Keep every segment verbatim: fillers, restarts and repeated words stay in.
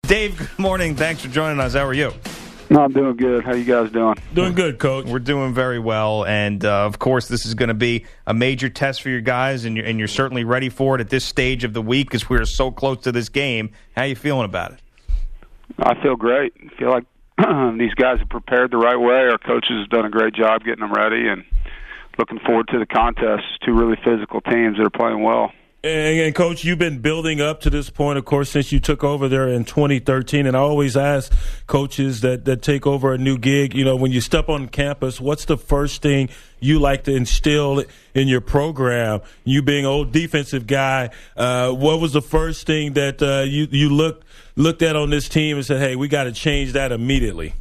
Dave, good morning. Thanks for joining us. How are you? No, I'm doing good. How you guys doing? Doing good, Coach. We're doing very well, and uh, of course, this is going to be a major test for your guys, and you're, and you're certainly ready for it at this stage of the week because we are so close to this game. How are you feeling about it? I feel great. I feel like these guys have prepared the right way. Our coaches have done a great job getting them ready, and looking forward to the contest. Two really physical teams that are playing well. And, and, Coach, you've been building up to this point, of course, since you took over there in twenty thirteen. And I always ask coaches that, that take over a new gig, you know, when you step on campus, what's the first thing you like to instill in your program? You being an old defensive guy, uh, what was the first thing that uh, you, you looked, looked at on this team and said, hey, we got to change that immediately?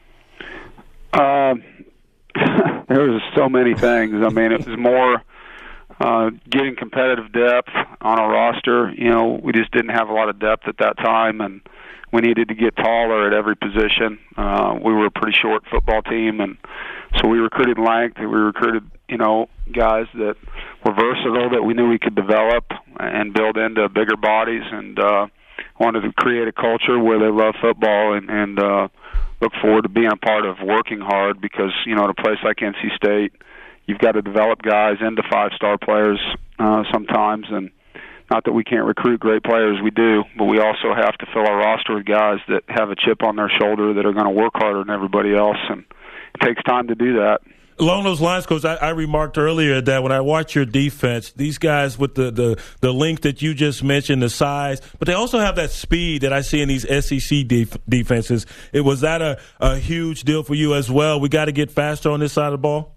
Um, there was so many things. I mean, it was more – Uh, getting competitive depth on our roster. You know, we just didn't have a lot of depth at that time, and we needed to get taller at every position. Uh, we were a pretty short football team, and so we recruited length. We recruited, you know, guys that were versatile that we knew we could develop and build into bigger bodies, and uh, wanted to create a culture where they love football and, and uh, look forward to being a part of working hard because, you know, at a place like N C State, you've got to develop guys into five-star players uh, sometimes, and not that we can't recruit great players, we do, but we also have to fill our roster with guys that have a chip on their shoulder that are going to work harder than everybody else, and it takes time to do that. Along those lines, Coach, I, I remarked earlier that when I watch your defense, these guys with the, the, the length that you just mentioned, the size, but they also have that speed that I see in these S E C def- defenses. It was that a, a huge deal for you as well? We got to get faster on this side of the ball?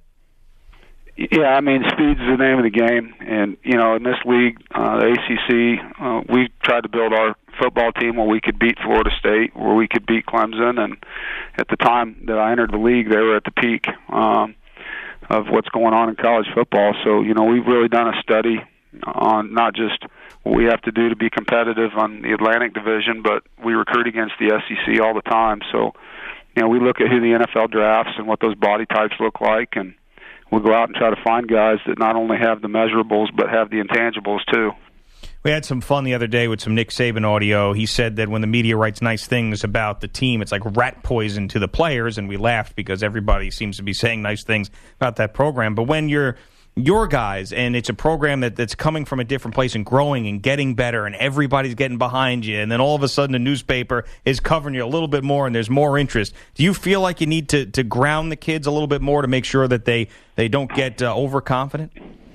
Yeah, I mean, speed's the name of the game, and, you know, in this league, uh, the A C C, uh, we tried to build our football team where we could beat Florida State, where we could beat Clemson, and at the time that I entered the league, they were at the peak um, of what's going on in college football. So, you know, we've really done a study on not just what we have to do to be competitive on the Atlantic Division, but we recruit against the S E C all the time. So, you know, we look at who the N F L drafts and what those body types look like, and we'll go out and try to find guys that not only have the measurables but have the intangibles too. We had some fun the other day with some Nick Saban audio. He said that when the media writes nice things about the team, it's like rat poison to the players, and we laughed because everybody seems to be saying nice things about that program. But when you're your guys, and it's a program that, that's coming from a different place and growing and getting better, and everybody's getting behind you, and then all of a sudden the newspaper is covering you a little bit more and there's more interest. Do you feel like you need to, to ground the kids a little bit more to make sure that they, they don't get uh, overconfident?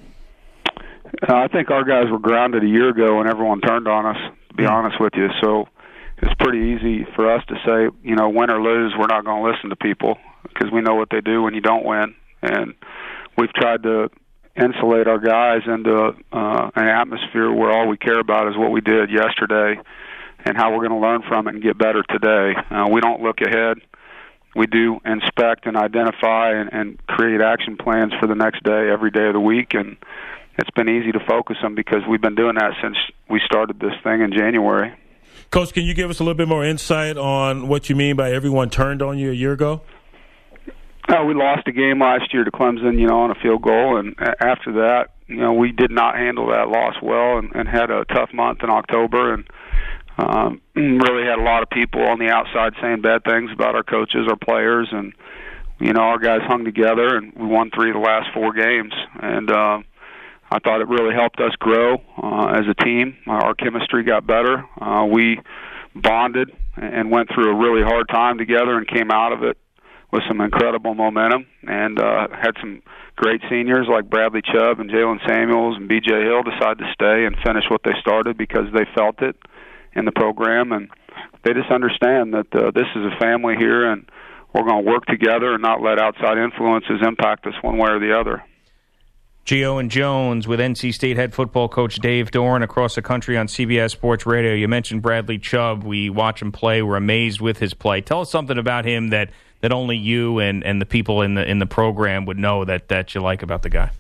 Uh, I think our guys were grounded a year ago when everyone turned on us, to be honest with you. So it's pretty easy for us to say, you know, win or lose, we're not going to listen to people because we know what they do when you don't win. And we've tried to insulate our guys into uh, an atmosphere where all we care about is what we did yesterday and how we're going to learn from it and get better today. Uh, we don't look ahead. We do inspect and identify and, and create action plans for the next day, every day of the week, and it's been easy to focus them because we've been doing that since we started this thing in January. Coach, can you give us a little bit more insight on what you mean by everyone turned on you a year ago? Uh, we lost a game last year to Clemson, you know, on a field goal, and after that, you know, we did not handle that loss well and, and had a tough month in October, and um, really had a lot of people on the outside saying bad things about our coaches, our players, and, you know, our guys hung together, and we won three of the last four games, and uh, I thought it really helped us grow uh, as a team. Our chemistry got better. Uh, we bonded and went through a really hard time together and came out of it with some incredible momentum, and uh, had some great seniors like Bradley Chubb and Jalen Samuels and B J Hill decide to stay and finish what they started because they felt it in the program, and they just understand that uh, this is a family here, and we're going to work together and not let outside influences impact us one way or the other. Gio and Jones with N C State head football coach Dave Doeren across the country on C B S Sports Radio. You mentioned Bradley Chubb. We watch him play. We're amazed with his play. Tell us something about him that, that only you and, and the people in the in the program would know that, that you like about the guy.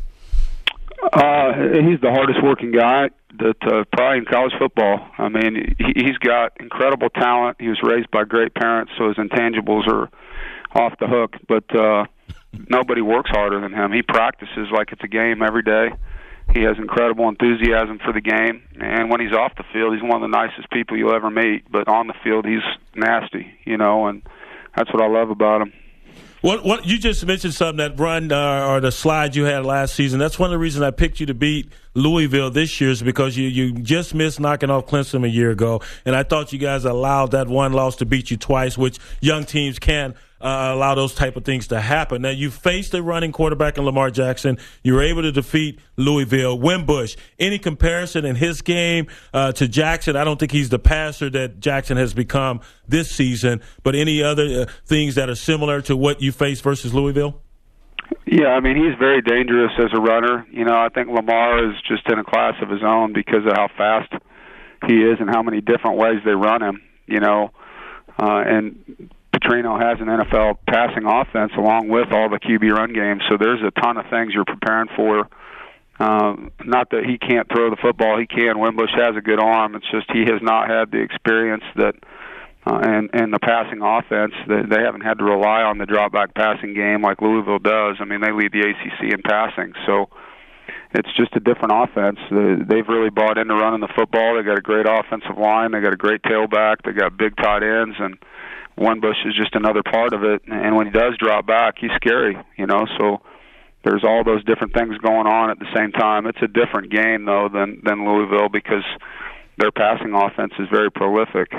Uh, he's the hardest working guy that uh, probably in college football. I mean, he, he's got incredible talent. He was raised by great parents, so his intangibles are off the hook. But uh, nobody works harder than him. He practices like it's a game every day. He has incredible enthusiasm for the game, and when he's off the field, he's one of the nicest people you'll ever meet. But on the field, he's nasty, you know, and that's what I love about him. What what you just mentioned something that run uh, or the slide you had last season. That's one of the reasons I picked you to beat Louisville this year is because you, you just missed knocking off Clemson a year ago, and I thought you guys allowed that one loss to beat you twice, which young teams can uh, allow those type of things to happen. Now you faced a running quarterback in Lamar Jackson. You were able to defeat Louisville. Wimbush, any comparison in his game uh, to Jackson? I don't think he's the passer that Jackson has become this season, but any other uh, things that are similar to what you faced versus Louisville? Yeah, I mean, he's very dangerous as a runner. You know, I think Lamar is just in a class of his own because of how fast he is and how many different ways they run him, you know. Uh, and Petrino has an N F L passing offense along with all the Q B run games, so there's a ton of things you're preparing for. Uh, not that he can't throw the football. He can. Wimbush has a good arm. It's just he has not had the experience that Uh, and, and the passing offense, they, they haven't had to rely on the drop-back passing game like Louisville does. I mean, they lead the A C C in passing, so it's just a different offense. They, they've really bought into running the football. They got a great offensive line. They got a great tailback. They got big tight ends, and Wimbush is just another part of it. And when he does drop back, he's scary, you know, so there's all those different things going on at the same time. It's a different game, though, than, than Louisville because their passing offense is very prolific.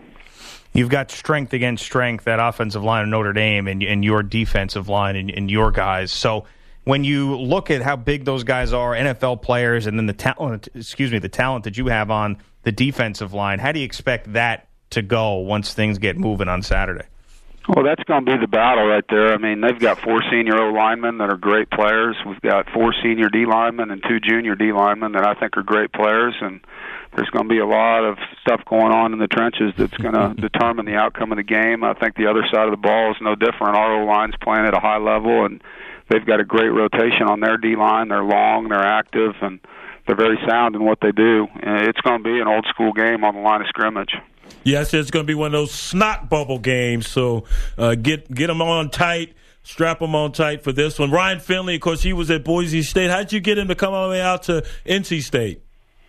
You've got strength against strength, that offensive line of Notre Dame and, and your defensive line and, and your guys. So when you look at how big those guys are, N F L players, and then the talent, excuse me, the talent that you have on the defensive line, how do you expect that to go once things get moving on Saturday? Well, that's going to be the battle right there. I mean, they've got four senior O linemen that are great players. We've got four senior D linemen and two junior D linemen that I think are great players, and there's going to be a lot of stuff going on in the trenches that's going to determine the outcome of the game. I think the other side of the ball is no different. Our O-line's playing at a high level, and they've got a great rotation on their D-line. They're long, they're active, and they're very sound in what they do. It's going to be an old-school game on the line of scrimmage. Yes, it's going to be one of those snot bubble games, so uh, get get them on tight. Strap them on tight for this one. Ryan Finley, of course, he was at Boise State. How did you get him to come all the way out to N C State?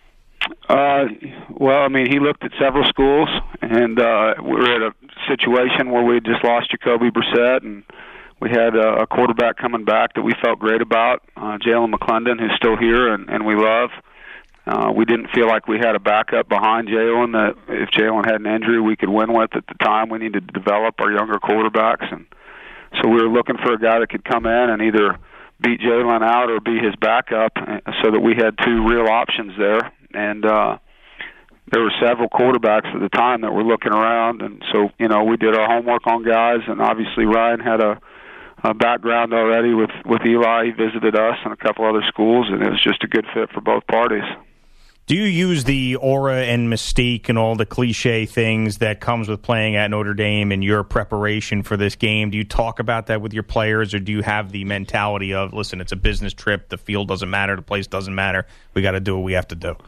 Uh, well, I mean, he looked at several schools, and uh, we were at a situation where we had just lost Jacoby Brissett, and we had a, a quarterback coming back that we felt great about, uh, Jalen McClendon, who's still here and, and we love. Uh, we didn't feel like we had a backup behind Jalen that if Jalen had an injury we could win with at the time. We needed to develop our younger quarterbacks, and so we were looking for a guy that could come in and either beat Jalen out or be his backup so that we had two real options there. And uh, there were several quarterbacks at the time that were looking around, and so, you know, we did our homework on guys, and obviously Ryan had a, a background already with, with Eli. He visited us and a couple other schools, and it was just a good fit for both parties. Do you use the aura and mystique and all the cliche things that comes with playing at Notre Dame in your preparation for this game? Do you talk about that with your players, or do you have the mentality of, listen, it's a business trip, the field doesn't matter, the place doesn't matter, we got to do what we have to do?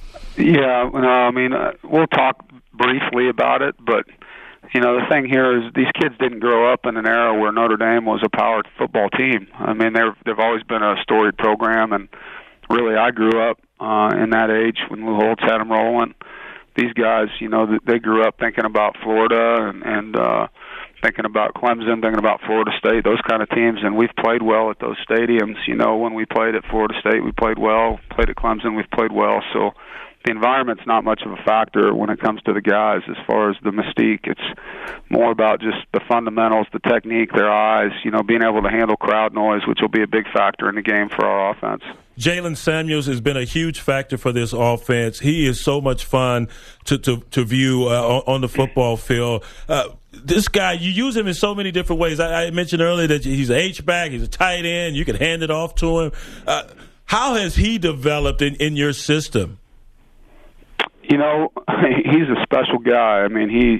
Yeah, no, I mean, uh, we'll talk briefly about it, but, you know, the thing here is these kids didn't grow up in an era where Notre Dame was a power football team. I mean, they've, they've always been a storied program, and really I grew up uh, in that age when Lou Holtz had them rolling. These guys, you know, they grew up thinking about Florida and, and uh, thinking about Clemson, thinking about Florida State, those kind of teams, and we've played well at those stadiums. You know, when we played at Florida State, we played well. Played at Clemson, we've played well. So the environment's not much of a factor when it comes to the guys as far as the mystique. It's more about just the fundamentals, the technique, their eyes, you know, being able to handle crowd noise, which will be a big factor in the game for our offense. Jalen Samuels has been a huge factor for this offense. He is so much fun to to, to view uh, on the football field. Uh, this guy, you use him in so many different ways. I, I mentioned earlier that he's an H-back, he's a tight end, you can hand it off to him. Uh, how has he developed in, in your system? You know, he's a special guy. I mean, he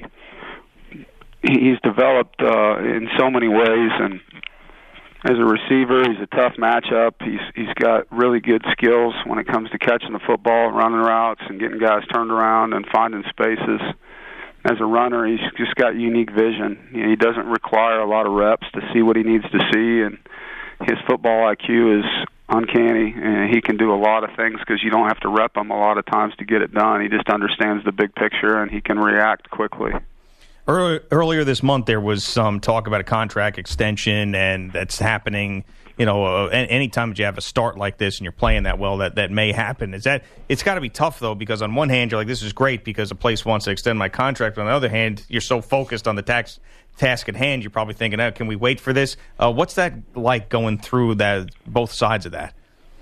he's developed uh, in so many ways, and as a receiver, he's a tough matchup. He's he's got really good skills when it comes to catching the football, running routes, and getting guys turned around and finding spaces. As a runner, he's just got unique vision. You know, he doesn't require a lot of reps to see what he needs to see, and his football I Q is uncanny, and he can do a lot of things because you don't have to rep him a lot of times to get it done. He just understands the big picture, and he can react quickly. Earlier this month, there was some talk about a contract extension, and that's happening. You know, uh, anytime that you have a start like this and you're playing that well, that, that may happen. Is that it's got to be tough though, because on one hand you're like, this is great because a place wants to extend my contract. On the other hand, you're so focused on the tax task at hand, you're probably thinking, oh, can we wait for this? Uh, what's that like going through that both sides of that?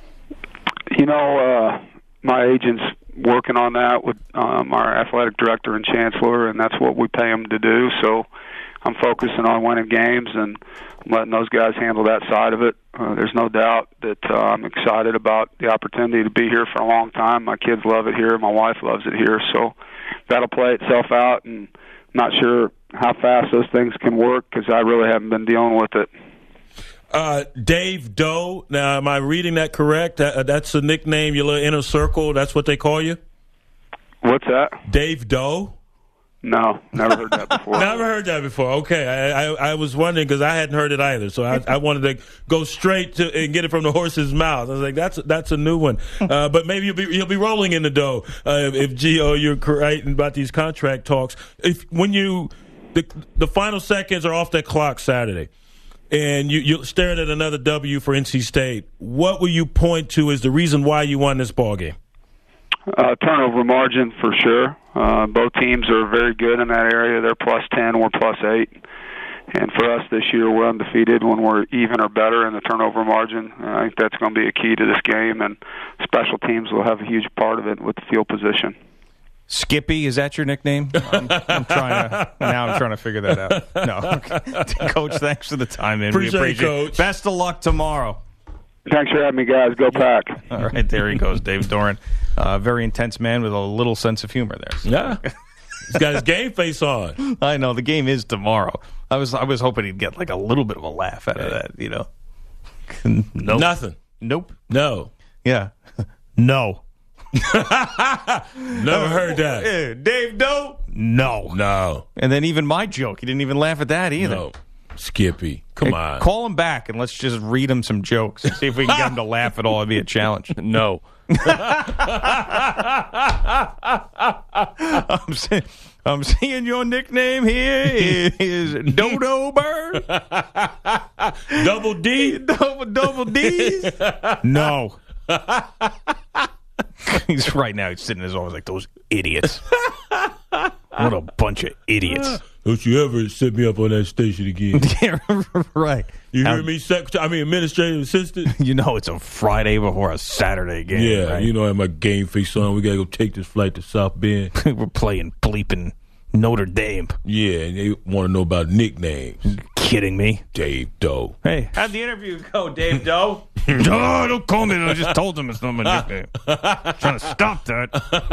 You know, uh, my agent's working on that with um, our athletic director and chancellor, and that's what we pay him to do. So I'm focusing on winning games and letting those guys handle that side of it. Uh, there's no doubt that uh, I'm excited about the opportunity to be here for a long time. My kids love it here. My wife loves it here. So that'll play itself out, and I'm not sure how fast those things can work because I really haven't been dealing with it. Uh, Dave Doe. Now, am I reading that correct? That, that's the nickname, your little inner circle. That's what they call you? What's that? Dave Doe? No, never heard that before. Never heard that before. Okay, I, I, I was wondering because I hadn't heard it either, so I, I wanted to go straight to and get it from the horse's mouth. I was like, that's that's a new one. Uh, but maybe you'll be you'll be rolling in the dough uh, if, if Gio, you're correct about these contract talks. If when you the the final seconds are off that clock Saturday, and you you're staring at another W for N C State, what will you point to as the reason why you won this ball game? Uh, turnover margin for sure. Uh, both teams are very good in that area. They're plus ten, we're plus eight. And for us this year, we're undefeated when we're even or better in the turnover margin. Uh, I think that's going to be a key to this game, and special teams will have a huge part of it with the field position. Skippy, is that your nickname? I'm, I'm trying to now. I'm trying to figure that out. No, Coach, thanks for the time, man. Appreciate, we appreciate it, Coach. Best of luck tomorrow. Thanks for having me, guys. Go Pack. All right, there he goes, Dave Doeren. Uh, very intense man with a little sense of humor there. So. Yeah, he's got his game face on. I know the game is tomorrow. I was I was hoping he'd get like a little bit of a laugh out of that. You know, nope. Nothing. Nope. No. Yeah. No. Never heard that. Yeah. Dave Doe? No. No. And then even my joke, he didn't even laugh at that either. No. Skippy, come hey, on. Call him back and let's just read him some jokes and see if we can get him to laugh at all. It'd be a challenge. No. I'm, see- I'm seeing your nickname here is Dodo Bird. Double D? Double, double D's? No. He's right now, he's sitting in his office like, those idiots. What a bunch of idiots. Don't you ever set me up on that station again. Yeah, right. You hear Now, me, secretary? I mean, administrative assistant? You know it's a Friday before a Saturday game. Yeah, right? you know I have my game face on. We got to go take this flight to South Bend. We're playing bleeping Notre Dame. Yeah, and they want to know about nicknames. Kidding me? Dave Doe. Hey, how'd the interview go, Dave Doe? No, don't call me. I just told him it's not my nickname. Trying to stop that.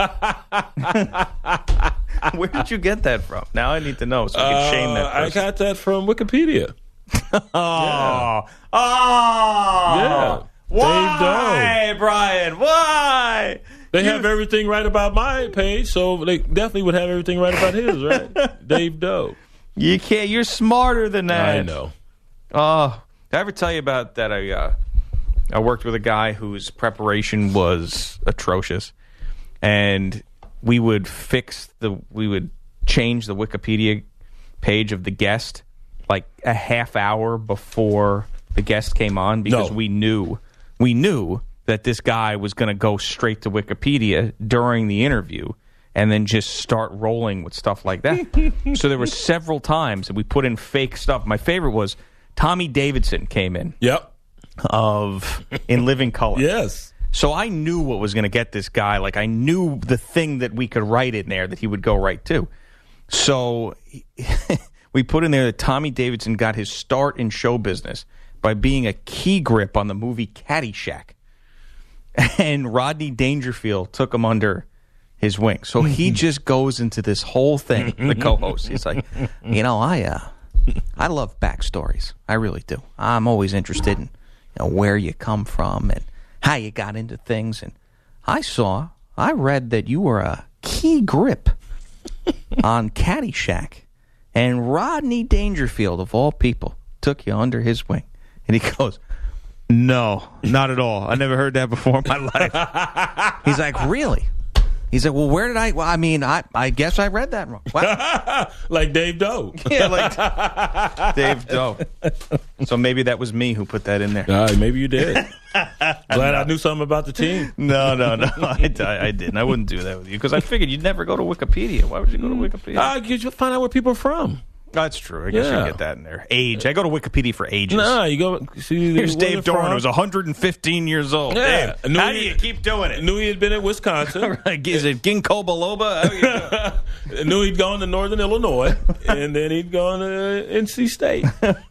Where did you get that from? Now I need to know so I can shame that Uh, I person. got that from Wikipedia. Oh. Yeah. Oh. Yeah. Why, Dave Doe. Brian? Why? They You- have everything right about my page, so they definitely would have everything right about his, right? Dave Doe. You can't. You're smarter than that. I know. Oh, did I ever tell you about that? I uh, I worked with a guy whose preparation was atrocious, and we would fix the we would change the Wikipedia page of the guest like a half hour before the guest came on because No. we knew we knew that this guy was going to go straight to Wikipedia during the interview and then just start rolling with stuff like that. So there were several times that we put in fake stuff. My favorite was Tommy Davidson came in Yep. of In Living Color. Yes. So I knew what was going to get this guy. Like, I knew the thing that we could write in there that he would go right to. So we put in there that Tommy Davidson got his start in show business by being a key grip on the movie Caddyshack. And Rodney Dangerfield took him under his wing. So he just goes into this whole thing, the co-host. He's like, you know, I uh, I love backstories. I really do. I'm always interested in, you know, where you come from and how you got into things. And I saw, I read that you were a key grip on Caddyshack. And Rodney Dangerfield, of all people, took you under his wing. And he goes, No, not at all. I never heard that before in my life. He's like, really? He's like, well, where did I? Well, I mean, I I guess I read that wrong. Well, like Dave Doe. Yeah, like Dave Doe. So maybe that was me who put that in there. Uh, maybe you did. Glad no. I knew something about the team. No, no, no. I, I, I didn't. I wouldn't do that with you because I figured you'd never go to Wikipedia. Why would you go to Wikipedia? Uh, you find out where people are from. That's true. I guess yeah. you get that in there. Age. I go to Wikipedia for ages. No, you go see. Here's Dave Doran, who was one hundred fifteen years old. Yeah. Dave, how do you keep doing it? Knew he had been at Wisconsin. Is it Ginkgo biloba? Knew he'd gone to Northern Illinois, and then he'd gone to N C State.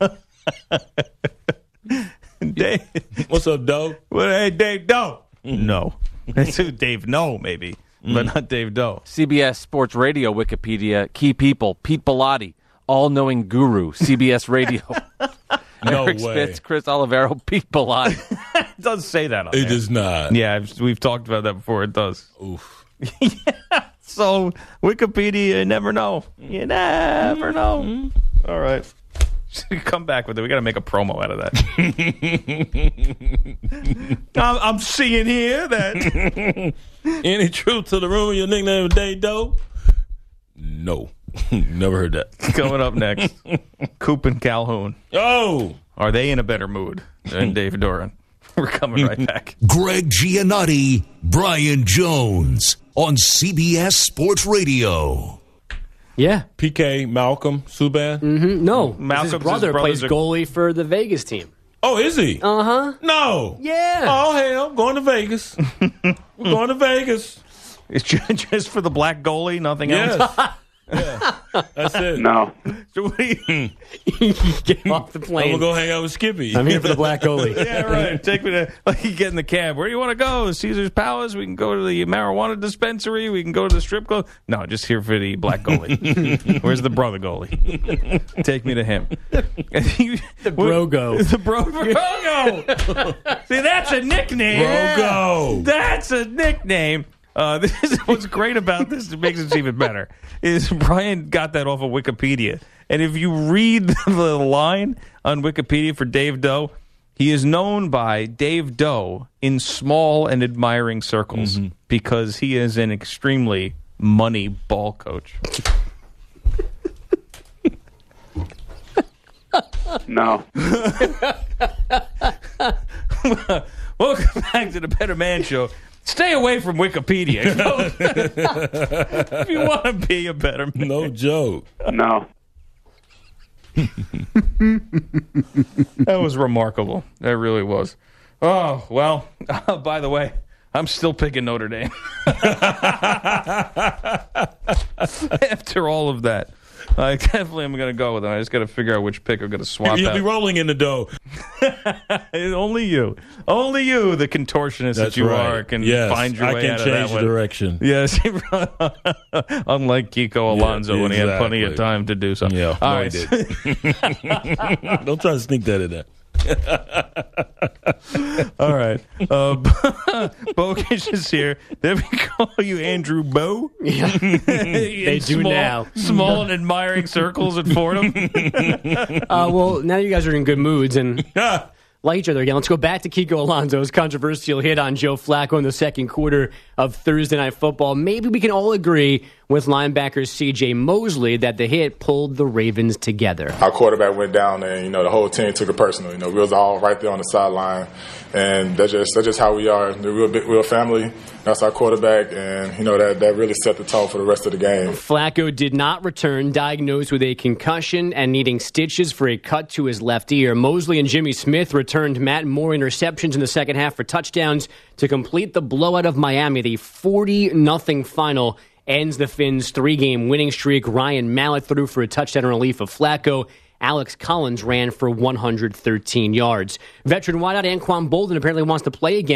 Dave. What's up, Doe? Well, hey, Dave Doe. Mm-hmm. No. That's who Dave No, maybe, mm-hmm. but not Dave Doe. C B S Sports Radio Wikipedia, key people, Pete Bellotti. All-knowing guru, C B S Radio. No Eric way. Spitz, Chris Olivero, Pete Bellotti. It does say that on It there. does not. Yeah, I've, we've talked about that before. It does. Oof. Yeah. So, Wikipedia, you never know. You never know. Mm-hmm. All right. Come back with it. We got to make a promo out of that. I'm, I'm seeing here that... Any truth to the rumor your nickname is Dave Doe? No. Never heard that. Coming up next, Coop and Calhoun. Oh! Are they in a better mood than Dave Doran? We're coming right back. Greg Giannotti, Brian Jones on C B S Sports Radio. Yeah. P K, Malcolm, Subban? Mm-hmm. No. Malcolm's his brother plays are... goalie for the Vegas team. Oh, is he? Uh-huh. No. Yeah. Oh, hell. Going to Vegas. We're going to Vegas. It's just for the black goalie, nothing yes. else? Yeah. That's it. No. So what do you... Get off the plane. I'm going to go hang out with Skippy. I'm here for the black goalie. Yeah, right. Take me to... Like, you get in the cab. Where do you want to go? Caesar's Palace? We can go to the marijuana dispensary? We can go to the strip club? No, just here for the black goalie. Where's the brother goalie? Take me to him. The Brogo. The bro- Brogo. See, that's a nickname. Brogo. That's a nickname. Uh, this is what's great about this. It makes it even better. Is Brian got that off of Wikipedia, and if you read the line on Wikipedia for Dave Doe, he is known by Dave Doe in small and admiring circles mm-hmm. because he is an extremely money ball coach. No. Welcome back to the Better Man Show. Stay away from Wikipedia. If you want to be a better man. No joke. No. That was remarkable. That really was. Oh, well, uh, by the way, I'm still picking Notre Dame. After all of that. I definitely am going to go with them. I just got to figure out which pick I'm going to swap You'll out. be rolling in the dough. Only you. Only you, the contortionist That's that you right. are, can yes. find your I way can out of that change one. direction. Yes. Unlike Kiko Alonso yeah, when he had exactly. plenty of time to do so. Yeah, All no, right. he did. Don't try to sneak that in there. All right. Uh, Bokish is here. They call you Andrew Bo. Yeah. They do small, now. Small and admiring circles at Fordham. uh, well, now you guys are in good moods and like each other again. Let's go back to Kiko Alonso's controversial hit on Joe Flacco in the second quarter of Thursday Night Football. Maybe we can all agree with linebacker C J Mosley that the hit pulled the Ravens together. Our quarterback went down, and you know the whole team took it personal. You know, we was all right there on the sideline, and that's just that's just how we are. We're a big, we're a family. That's our quarterback, and you know that that really set the tone for the rest of the game. Flacco did not return, diagnosed with a concussion and needing stitches for a cut to his left ear. Mosley and Jimmy Smith returned Matt Moore interceptions in the second half for touchdowns to complete the blowout of Miami. The forty nothing final ends the Fins' three-game winning streak. Ryan Mallett threw for a touchdown relief of Flacco. Alex Collins ran for one hundred thirteen yards. Veteran wideout Anquan Bolden apparently wants to play again,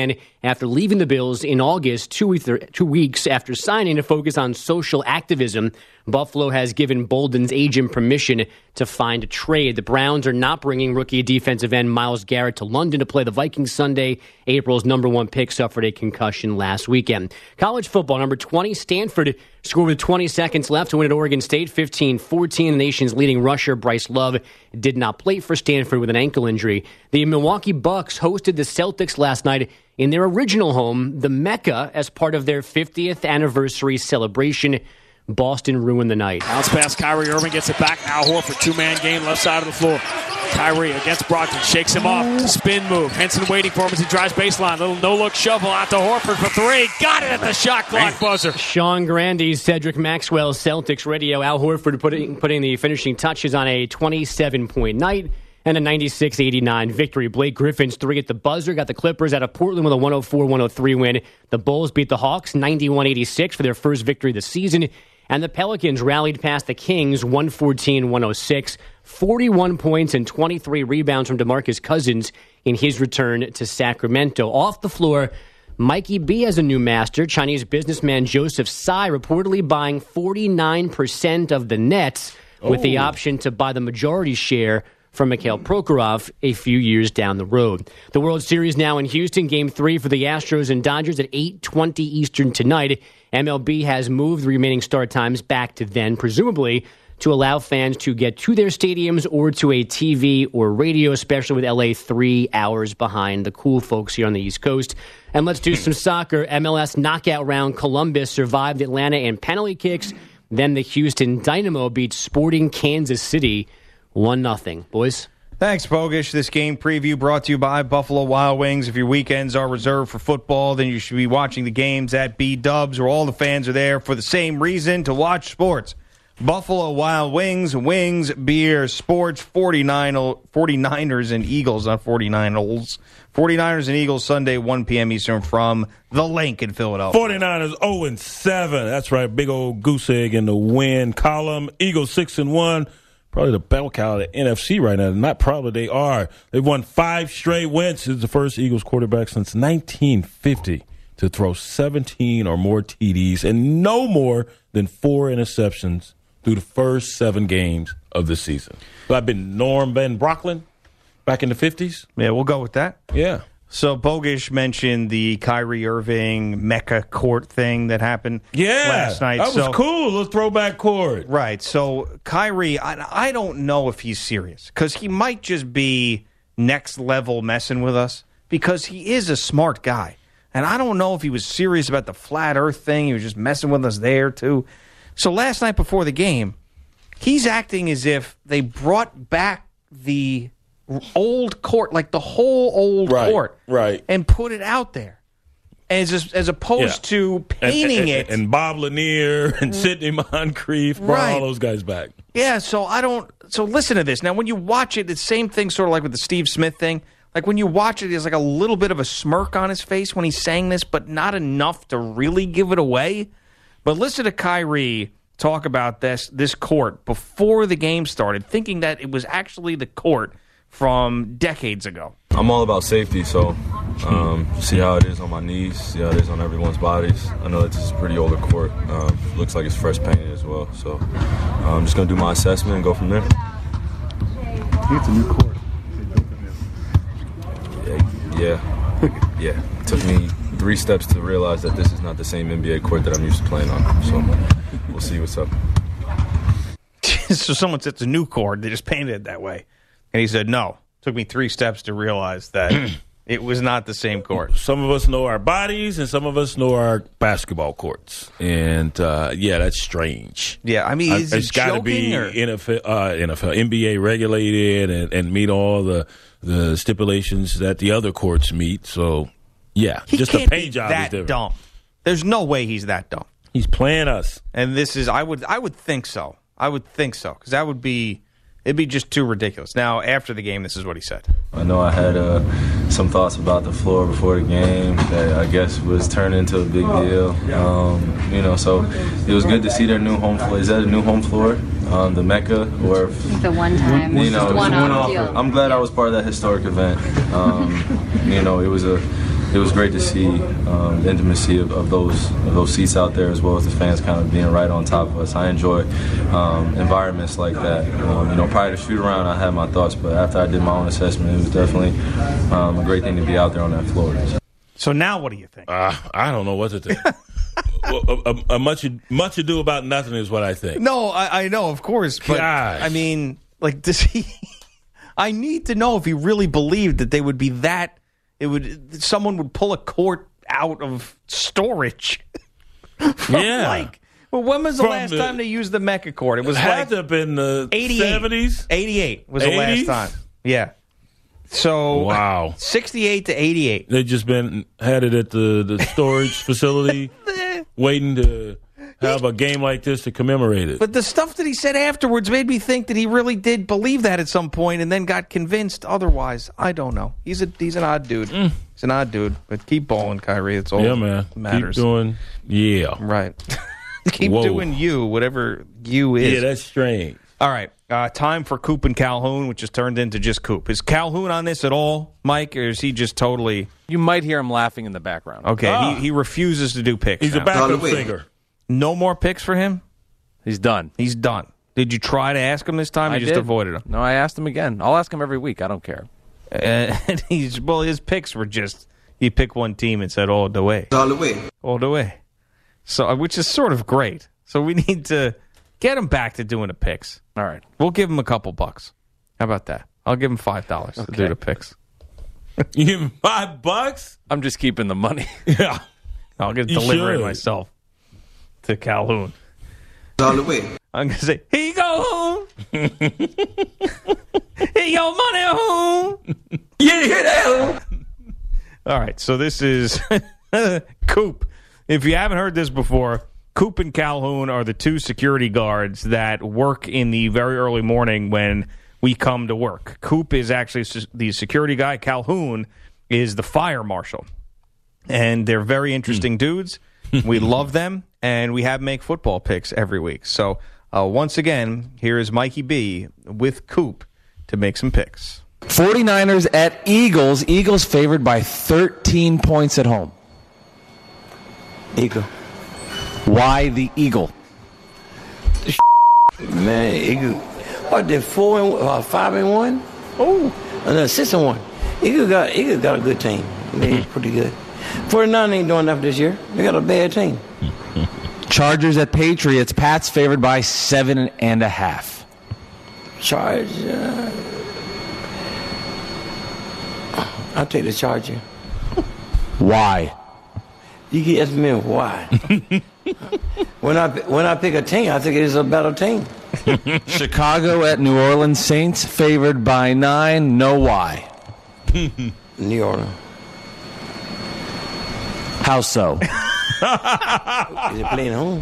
after leaving the Bills in August, two, two weeks after signing to focus on social activism. Buffalo has given Bolden's agent permission to find a trade. The Browns are not bringing rookie defensive end Myles Garrett to London to play the Vikings Sunday. April's number one pick suffered a concussion last weekend. College football, number twenty, Stanford scored with twenty seconds left to win at Oregon State, fifteen fourteen. The nation's leading rusher, Bryce Love, did not play for Stanford with an ankle injury. The Milwaukee Bucks hosted the Celtics last night in their original home, the Mecca, as part of their fiftieth anniversary celebration. Boston ruined the night. Bounce pass, Kyrie Irving gets it back. Al Horford, two-man game, left side of the floor. Kyrie against Brogdon, shakes him off. Spin move. Henson waiting for him as he drives baseline. Little no-look shovel out to Horford for three. Got it at the shot clock buzzer. Sean Grandy, Cedric Maxwell, Celtics radio. Al Horford putting, putting the finishing touches on a twenty-seven point night and a ninety-six eighty-nine victory. Blake Griffin's three at the buzzer got the Clippers out of Portland with a one oh four one oh three win. The Bulls beat the Hawks ninety-one eighty-six for their first victory of the season. And the Pelicans rallied past the Kings one fourteen one oh six. forty-one points and twenty-three rebounds from DeMarcus Cousins in his return to Sacramento. Off the floor, Mikey B has a new master. Chinese businessman Joseph Tsai reportedly buying forty-nine percent of the Nets with oh. the option to buy the majority share from Mikhail Prokhorov a few years down the road. The World Series now in Houston. Game three for the Astros and Dodgers at eight twenty Eastern tonight. M L B has moved the remaining start times back to then, presumably to allow fans to get to their stadiums or to a T V or radio, especially with L A three hours behind the cool folks here on the East Coast. And let's do some soccer. M L S knockout round. Columbus survived Atlanta in penalty kicks. Then the Houston Dynamo beat Sporting Kansas City one nothing. Boys? Thanks, Bogish. This game preview brought to you by Buffalo Wild Wings. If your weekends are reserved for football, then you should be watching the games at B-Dubs, where all the fans are there for the same reason, to watch sports. Buffalo Wild Wings, wings, beer, sports, forty-niners and Eagles, not forty-niners. forty-niners and Eagles Sunday, one p.m. Eastern from the Link in Philadelphia. forty-niners oh and seven. That's right, big old goose egg in the win column. Eagles six and one. Probably the bell cow of the N F C right now. Not probably, they are. They've won five straight wins. This is the first Eagles quarterback since nineteen fifty to throw seventeen or more T Ds and no more than four interceptions through the first seven games of the season. So I've been Norm Van Brocklin back in the fifties. Yeah, we'll go with that. Yeah. So Bogish mentioned the Kyrie Irving Mecca court thing that happened yeah, last night. That was so, cool, a little throwback court. Right. So Kyrie, I, I don't know if he's serious because he might just be next level messing with us because he is a smart guy. And I don't know if he was serious about the flat earth thing. He was just messing with us there, too. So last night before the game, he's acting as if they brought back the old court, like the whole old right, court, right, and put it out there, as as opposed yeah. to painting and, and, it. And Bob Lanier and Sidney Moncrief brought right. all those guys back. Yeah, so I don't. So listen to this. Now, when you watch it, the same thing, sort of like with the Steve Smith thing. Like when you watch it, there's like a little bit of a smirk on his face when he's saying this, but not enough to really give it away. But listen to Kyrie talk about this this court before the game started, thinking that it was actually the court from decades ago. I'm all about safety, so um, see how it is on my knees, see how it is on everyone's bodies. I know that this is a pretty older court. Um, looks like it's fresh painted as well, so I'm just going to do my assessment and go from there. It's a new court. Yeah, yeah, yeah. It took me three steps to realize that this is not the same N B A court that I'm used to playing on, so we'll see what's up. So someone said it's a new court, they just painted it that way. And he said, no, it took me three steps to realize that it was not the same court. Some of us know our bodies, and some of us know our basketball courts. And, uh, yeah, that's strange. Yeah, I mean, is uh, it's got to be N F L, uh, N F L, N B A regulated and, and meet all the the stipulations that the other courts meet. So, yeah, he just can't the paint be job that is different. Dumb. There's no way he's that dumb. He's playing us. And this is, I would, I would think so. I would think so, because that would be. It'd be just too ridiculous. Now, after the game, this is what he said. I know I had uh, some thoughts about the floor before the game that I guess was turned into a big deal. Um, you know, so it was good to see their new home floor. Is that a new home floor? Um, the Mecca? Or it's a one-time, you know, one-off deal. I'm glad I was part of that historic event. Um, you know, it was a it was great to see um, the intimacy of, of those of those seats out there, as well as the fans kind of being right on top of us. I enjoy um, environments like that. Um, you know, prior to shoot around, I had my thoughts, but after I did my own assessment, it was definitely um, a great thing to be out there on that floor. So now, what do you think? Uh, I don't know what to think. well, a, a, a much much ado about nothing is what I think. No, I, I know, of course, but Gosh. I mean, like, does he? I need to know if he really believed that they would be that. It would someone would pull a court out of storage. From, yeah. Like, well, when was the From last the, time they used the Mecca court? It was had like to have been the eighty-eight. seventies. eighty-eight was eighties? the last time. Yeah. So wow, sixty-eight to eighty-eight. They just been had it at the, the storage facility, waiting to have a game like this to commemorate it. But the stuff that he said afterwards made me think that he really did believe that at some point, and then got convinced otherwise. I don't know. He's a he's an odd dude. Mm. He's an odd dude. But keep balling, Kyrie. It's all yeah, man. that matters. Keep doing yeah, right. keep Whoa. doing you, whatever you is. Yeah, that's strange. All right, uh, time for Coop and Calhoun, which has turned into just Coop. Is Calhoun on this at all, Mike, or is he just totally... You might hear him laughing in the background. Okay, Ah. he, he refuses to do picks He's now. a backup singer. No more picks for him? He's done. He's done. Did you try to ask him this time, or I you just did. avoided him? No, I asked him again. I'll ask him every week. I don't care. Uh, and he's Well, his picks were just... He picked one team and said, all the way. All the way. All the way. So, which is sort of great. So we need to get him back to doing the picks. All right. We'll give him a couple bucks. How about that? I'll give him five dollars Okay. to do the picks. You give him five bucks? I'm just keeping the money. Yeah. I'll get You deliver it should. myself to Calhoun. All the way. I'm going to say, here you go, home. Here your money, home. You hear that? All right, so this is Coop. If you haven't heard this before, Coop and Calhoun are the two security guards that work in the very early morning when we come to work. Coop is actually the security guy. Calhoun is the fire marshal. And they're very interesting dudes. We love them, and we have make football picks every week. So uh, once again, here is Mikey B with Coop to make some picks. forty-niners at Eagles. Eagles favored by thirteen points at home. Eagle. Why the Eagle? Man, Eagle. What, they four and uh, five and one? Oh, uh, six and one. Eagle got Eagle got a good team. They're pretty good. forty-nine ain't doing enough this year. They got a bad team. Chargers at Patriots. Pats favored by seven and a half. Charge. Uh, I'll take the Charger. Why? You can ask me why. when I when I pick a team, I think it is a better team. Chicago at New Orleans. Saints favored by nine. No why. New Orleans. How so? Is it playing home?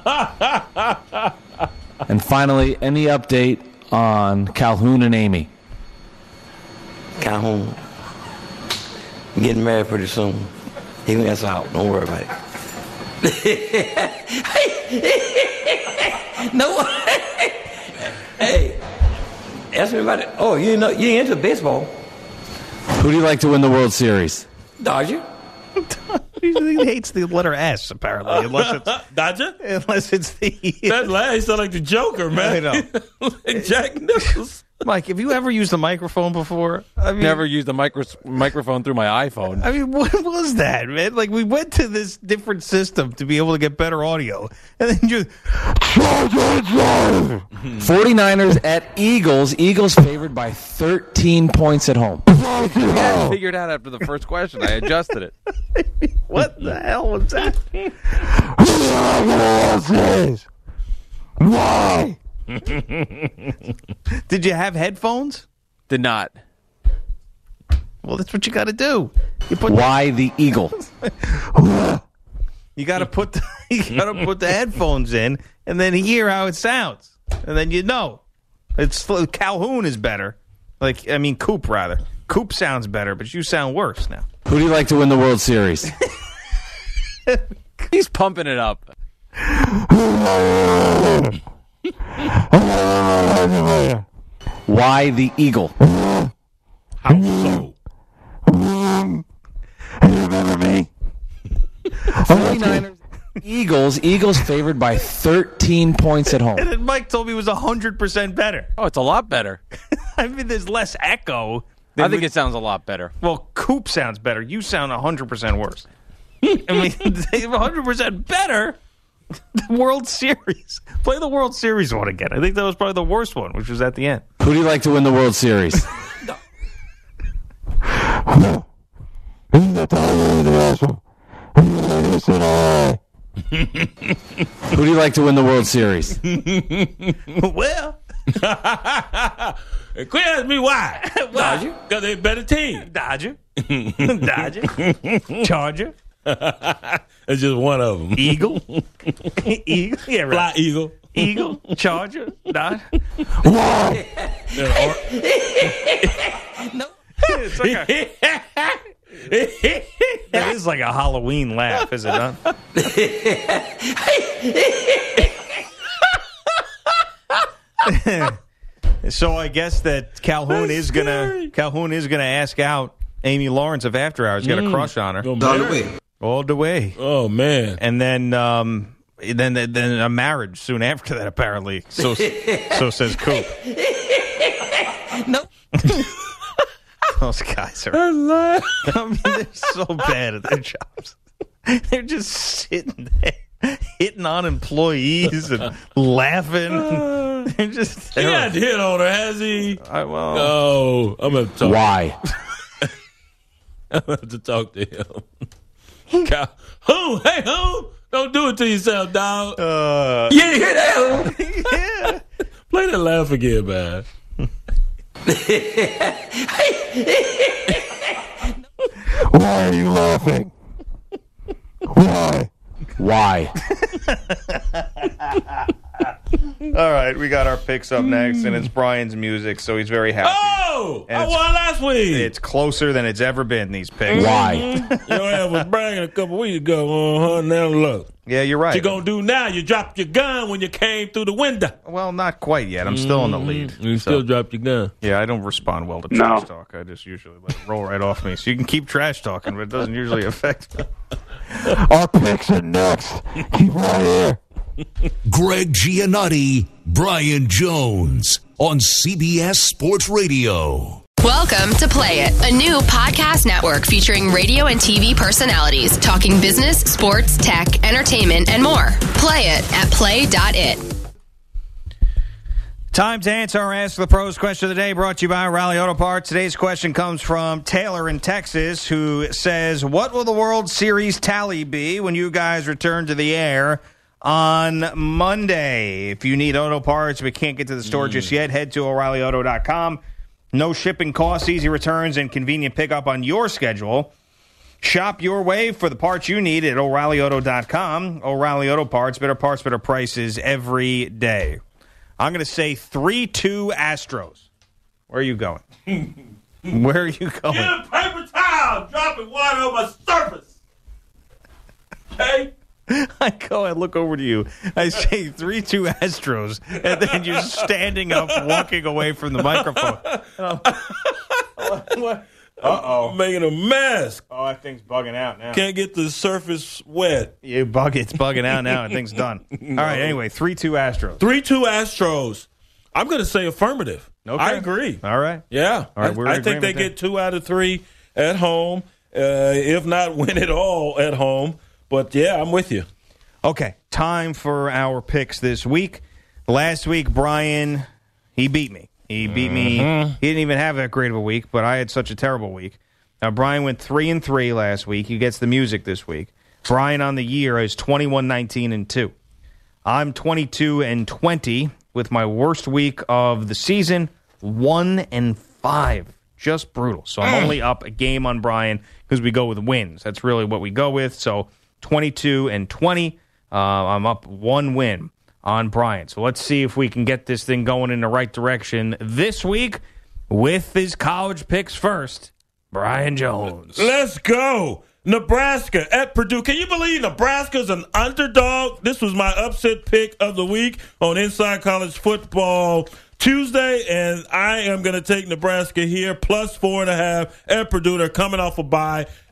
And finally, any update on Calhoun and Amy? Calhoun. I'm getting married pretty soon. He gonna ask out. Don't worry about it. No. Hey, ask me about it. Oh, you know you ain't into baseball, Who do you like to win the World Series? Dodger. He hates the letter S, apparently, unless it's Dodger? unless it's the That last sound like the Joker, man. I know. Like Jack Nicholson. Mike, have you ever used a microphone before? I mean, Never used a micro- microphone through my iPhone. I mean, what was that, man? Like, we went to this different system to be able to get better audio, and then you. forty-niners at Eagles. Eagles favored by thirteen points at home. I had it figured out after the first question. I adjusted it. What the hell was that? Why? Did you have headphones? Did not. Well, that's what you got to do. You put Why the Eagle? you got to put the, you got to put the headphones in, and then hear how it sounds, and then you know. It's Calhoun is better. Like I mean, Coop rather. Coop sounds better, but you sound worse now. Who do you like to win the World Series? He's pumping it up. Why the Eagle? How so? remember me? forty-niners, Eagles. Eagles favored by thirteen points at home. And then Mike told me it was one hundred percent better. Oh, it's a lot better. I mean, there's less echo. I think we, it sounds a lot better. Well, Coop sounds better. You sound one hundred percent worse. I mean, one hundred percent better. The World Series. Play the World Series one again. I think that was probably the worst one, which was at the end. Who do you like to win the World Series? Isn't that the Who do you like to win the World Series? Well, quit asking me why. Dodger. Because they're a better team. Dodger. Dodger. Charger. It's just one of them. Eagle. Eagle. Yeah, right. Fly Eagle. Eagle. Charger. Dodger. Why? No. It's like a, that is like a Halloween laugh, is it not? So I guess that Calhoun That's is gonna scary. Calhoun is gonna ask out Amy Lawrence of After Hours. Got a crush on her All the way. all the way, Oh, man. and then um, then then a marriage soon after that. Apparently, so so says Coop. No. Those guys are. I mean, they're so bad at their jobs. They're just sitting there, hitting on employees and laughing. They're just. He got hit on her, has he? I, well, Oh, I'm going to talk. Why? I'm going to have to talk to him. Cal- who? Hey, who? Don't do it to yourself, dog. Uh, You didn't hear that? yeah. Play that laugh again, man. Why are you laughing? Why? Why? All right, we got our picks up next, and it's Brian's music, so he's very happy. Oh, And I it's- won last week. It's closer than it's ever been, these picks. Why? Your ass was bragging a couple weeks ago. Uh-huh, now look. Yeah, you're right. What you going to do now? You dropped your gun when you came through the window. Well, not quite yet. I'm still in the lead. You So- still dropped your gun. Yeah, I don't respond well to No. trash talk. I just usually let it roll right off me. So you can keep trash talking, but it doesn't usually affect me. Our picks are next. Keep right here. Greg Giannotti, Brian Jones on C B S Sports Radio. Welcome to Play It, a new podcast network featuring radio and T V personalities talking business, sports, tech, entertainment, and more. Play it at play dot it. Time to answer our Ask the Pros question of the day, brought to you by O'Reilly Auto Parts. Today's question comes from Taylor in Texas, who says, what will the World Series tally be when you guys return to the air on Monday? If you need auto parts but can't get to the store mm. just yet, head to O'Reilly Auto dot com. No shipping costs, easy returns, and convenient pickup on your schedule. Shop your way for the parts you need at O'Reilly Auto dot com. O'Reilly Auto Parts, better parts, better prices every day. I'm going to say three two Astros. Where are you going? Where are you going? Get a paper towel. Dropping water on my surface. Okay? I go, I look over to you. I say three two Astros, and then you're standing up, walking away from the microphone. Uh-oh. Making a mess. Oh, that thing's bugging out now. Can't get the surface wet. You bug It's bugging out now. That thing's done. No. All right, anyway, three two Astros. three two Astros. I'm going to say affirmative. Okay. I agree. All right. Yeah. All right, we're I, in I think they agreement get two out of three at home, uh, if not win it all at home. But, yeah, I'm with you. Okay, time for our picks this week. Last week, Brian, he beat me. He beat me. Mm-hmm. He didn't even have that great of a week, but I had such a terrible week. Now, Brian went three and three last week. He gets the music this week. Brian on the year is twenty-one, nineteen, and two. I'm twenty-two and twenty with my worst week of the season, one and five. Just brutal. So I'm only up a game on Brian because we go with wins. That's really what we go with. So twenty-two and twenty. Uh, I'm up one win on Brian. So let's see if we can get this thing going in the right direction this week with his college picks first. Brian Jones. Let's go. Nebraska at Purdue. Can you believe Nebraska's an underdog? This was my upset pick of the week on Inside College Football Tuesday, and I am going to take Nebraska here, plus four and a half at Purdue. They're coming off a bye.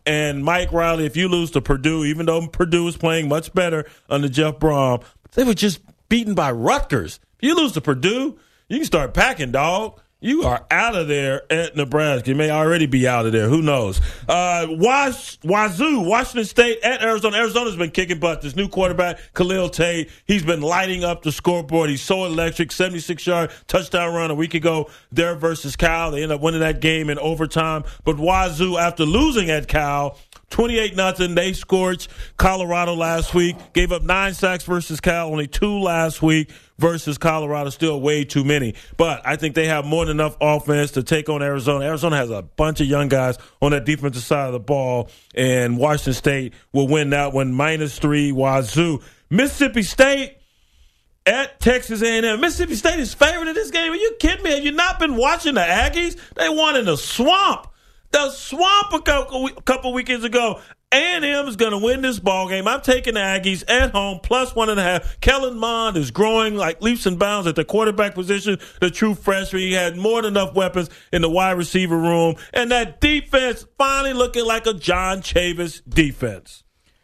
And Mike Riley, if you lose to Purdue, even though Purdue is playing much better under Jeff Brom, they were just beaten by Rutgers. If you lose to Purdue, you can start packing, dog. You are out of there at Nebraska. You may already be out of there. Who knows? Uh, Was, Wazoo, Washington State at Arizona. Arizona's been kicking butt. This new quarterback, Khalil Tate, he's been lighting up the scoreboard. He's so electric. seventy-six-yard touchdown run a week ago there versus Cal. They ended up winning that game in overtime. But Wazoo, after losing at Cal, twenty-eight nothing, they scorched Colorado last week. Gave up nine sacks versus Cal, only two last week versus Colorado, still way too many. But I think they have more than enough offense to take on Arizona. Arizona has a bunch of young guys on that defensive side of the ball, and Washington State will win that one, minus three, Wazoo. Mississippi State at Texas A and M. Mississippi State is favored in this game. Are you kidding me? Have you not been watching the Aggies? They won in the swamp. The swamp a couple, a couple weekends ago. A and M is going to win this ball game. I'm taking the Aggies at home, plus one and a half. Kellen Mond is growing like leaps and bounds at the quarterback position, the true freshman. He had more than enough weapons in the wide receiver room. And that defense finally looking like a John Chavis defense.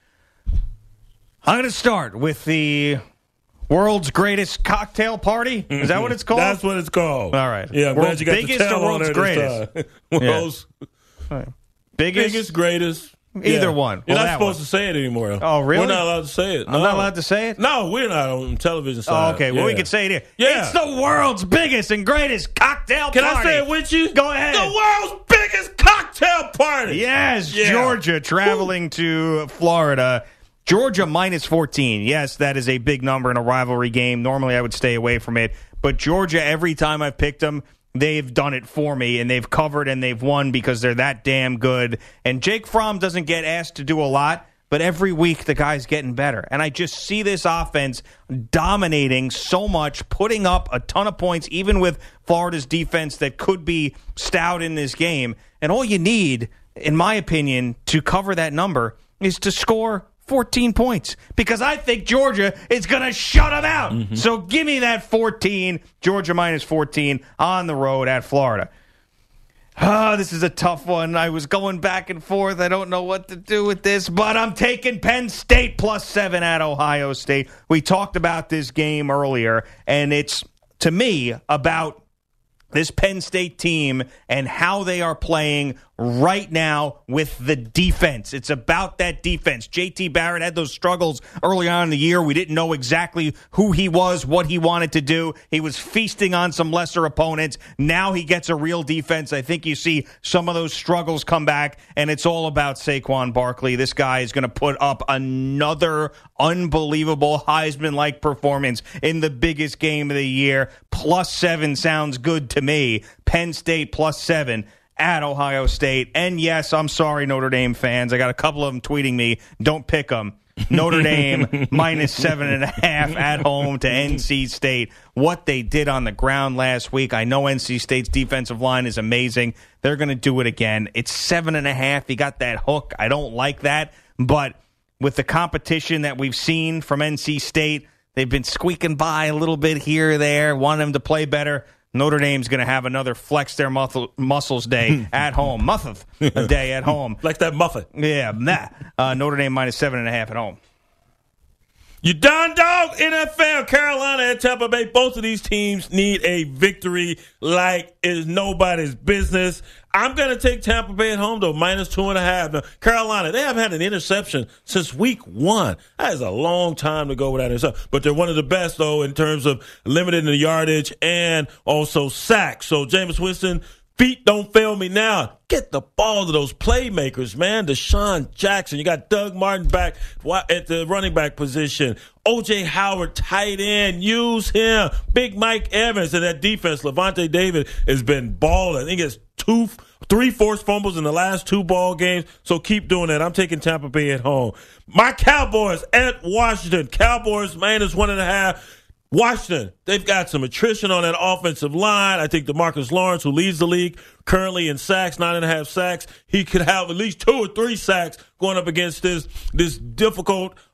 I'm going to start with the world's greatest cocktail party. Is that what it's called? That's what it's called. All right. Yeah, I'm glad world's you got biggest the or world's greatest? world's yeah. Biggest? biggest, greatest. Either yeah. one. You're well, not supposed one. to say it anymore. Oh, really? We're not allowed to say it. I'm no. not allowed to say it? No, we're not on television side. Oh, okay, well, yeah. we can say it here. Yeah. It's the world's biggest and greatest cocktail can party. Can I say it with you? Go ahead. The world's biggest cocktail party. Yes, yeah. Georgia traveling Woo. to Florida. Georgia minus fourteen. Yes, that is a big number in a rivalry game. Normally, I would stay away from it. But Georgia, every time I've picked them, they've done it for me, and they've covered and they've won because they're that damn good. And Jake Fromm doesn't get asked to do a lot, but every week the guy's getting better. And I just see this offense dominating so much, putting up a ton of points, even with Florida's defense that could be stout in this game. And all you need, in my opinion, to cover that number is to score fourteen points, because I think Georgia is going to shut them out. Mm-hmm. So give me that fourteen, Georgia minus fourteen on the road at Florida. Oh, this is a tough one. I was going back and forth. I don't know what to do with this, but I'm taking Penn State plus seven at Ohio State. We talked about this game earlier, and it's, to me, about this Penn State team and how they are playing right now with the defense. It's about that defense. J T Barrett had those struggles early on in the year. We didn't know exactly who he was, what he wanted to do. He was feasting on some lesser opponents. Now he gets a real defense. I think you see some of those struggles come back, and it's all about Saquon Barkley. This guy is going to put up another unbelievable Heisman-like performance in the biggest game of the year. Plus seven sounds good to me. Penn State plus seven at Ohio State. And yes, I'm sorry, Notre Dame fans. I got a couple of them tweeting me, don't pick them. Notre Dame minus seven and a half at home to N C State. What they did on the ground last week. I know N C State's defensive line is amazing. They're going to do it again. It's seven and a half. You got that hook. I don't like that. But with the competition that we've seen from N C State, they've been squeaking by a little bit here or there, want them to play better. Notre Dame's going to have another flex their muscle, muscles day at home. Muffeth a day at home. Like that muffet. Yeah, nah. Uh, Notre Dame minus seven and a half at home. You done, dog? N F L, Carolina and Tampa Bay. Both of these teams need a victory like it's nobody's business. I'm going to take Tampa Bay at home, though, minus two and a half. Now, Carolina, they haven't had an interception since week one. That is a long time to go without an interception. But they're one of the best, though, in terms of limiting the yardage and also sacks. So, Jameis Winston, feet don't fail me now. Get the ball to those playmakers, man. Deshaun Jackson. You got Doug Martin back at the running back position. O J Howard, tight end. Use him. Big Mike Evans and that defense. Levante David has been balling. I think it's two, three forced fumbles in the last two ball games. So keep doing that. I'm taking Tampa Bay at home. My Cowboys at Washington. Cowboys minus one and a half. Washington, they've got some attrition on that offensive line. I think DeMarcus Lawrence, who leads the league currently in sacks, nine and a half sacks, he could have at least two or three sacks going up against this this difficult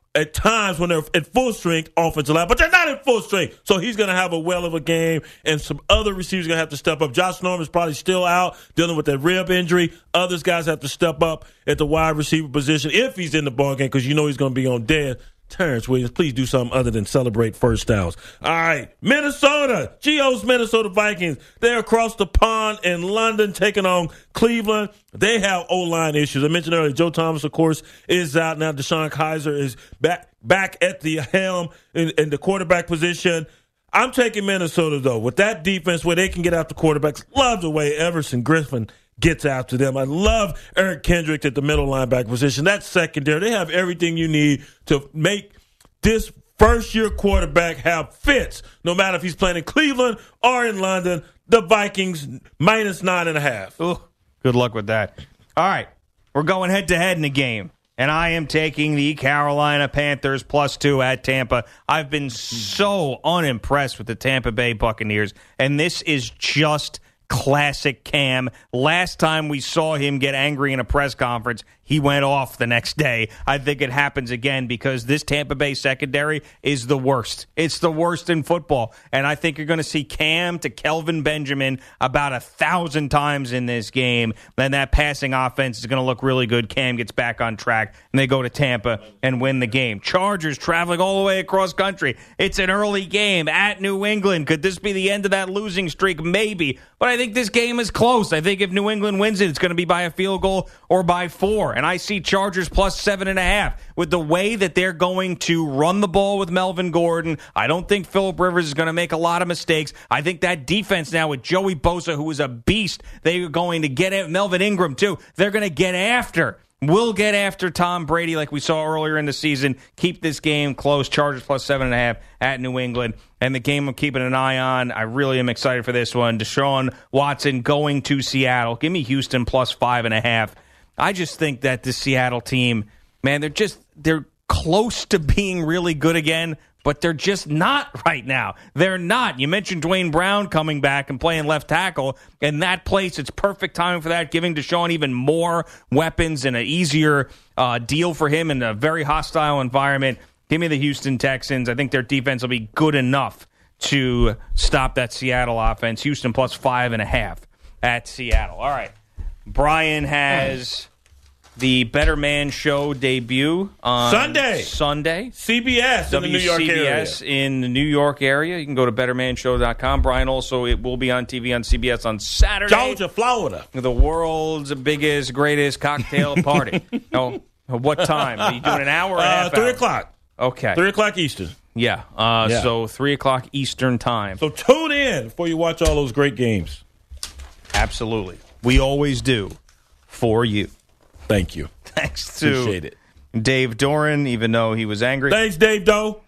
at times when they're at full strength offensive line, but they're not at full strength. So he's going to have a well of a game, and some other receivers are going to have to step up. Josh Norman's probably still out dealing with that rib injury. Others guys have to step up at the wide receiver position if he's in the ball game, because you know he's going to be on dead. Terrence Williams, please do something other than celebrate first downs. All right, Minnesota, Gio's Minnesota Vikings. They're across the pond in London taking on Cleveland. They have O-line issues. I mentioned earlier, Joe Thomas, of course, is out now. Deshaun Kaiser is back back at the helm in, in the quarterback position. I'm taking Minnesota, though, with that defense where they can get out the quarterbacks. Love the way Everson Griffin gets after them. I love Eric Kendricks at the middle linebacker position. That's secondary. They have everything you need to make this first-year quarterback have fits, no matter if he's playing in Cleveland or in London. The Vikings, minus nine and a half. Ooh, good luck with that. All right, we're going head-to-head in the game, and I am taking the Carolina Panthers plus two at Tampa. I've been so unimpressed with the Tampa Bay Buccaneers, and this is just classic Cam. Last time we saw him get angry in a press conference, he went off the next day. I think it happens again because this Tampa Bay secondary is the worst. It's the worst in football. And I think you're going to see Cam to Kelvin Benjamin about a thousand times in this game. Then that passing offense is going to look really good. Cam gets back on track, and they go to Tampa and win the game. Chargers traveling all the way across country. It's an early game at New England. Could this be the end of that losing streak? Maybe. But I think this game is close. I think if New England wins it, it's going to be by a field goal or by four. And I see Chargers plus seven and a half. With the way that they're going to run the ball with Melvin Gordon, I don't think Phillip Rivers is going to make a lot of mistakes. I think that defense now with Joey Bosa, who is a beast, they're going to get at Melvin Ingram, too. They're going to get after. We'll get after Tom Brady like we saw earlier in the season. Keep this game close. Chargers plus seven and a half at New England. And the game I'm keeping an eye on, I really am excited for this one. Deshaun Watson going to Seattle. Give me Houston plus five and a half. I just think that the Seattle team, man, they're just, they're close to being really good again, but they're just not right now. They're not. You mentioned Dwayne Brown coming back and playing left tackle. In that place, it's perfect timing for that, giving Deshaun even more weapons and an easier uh, deal for him in a very hostile environment. Give me the Houston Texans. I think their defense will be good enough to stop that Seattle offense. Houston plus five and a half at Seattle. All right. Brian has the Better Man Show debut on Sunday. Sunday. C B S in the New York area. W C B S in the New York area. You can go to better man show dot com. Brian also, it will be on T V on C B S on Saturday. Georgia, Florida. The world's biggest, greatest cocktail party. Oh, what time? Are you doing an hour or a half uh, Three hour? o'clock. Okay. Three o'clock Eastern. Yeah. Uh, yeah. So three o'clock Eastern time. So tune in before you watch all those great games. Absolutely. We always do for you. Thank you. Thanks to Appreciate it. Dave Doran, even though he was angry. Thanks, Dave Doe.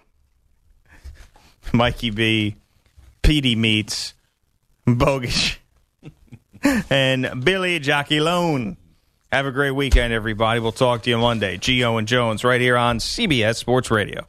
Mikey B, P D Meats, Bogish, and Billy Jockey Lone. Have a great weekend, everybody. We'll talk to you Monday. Gio and Jones right here on C B S Sports Radio.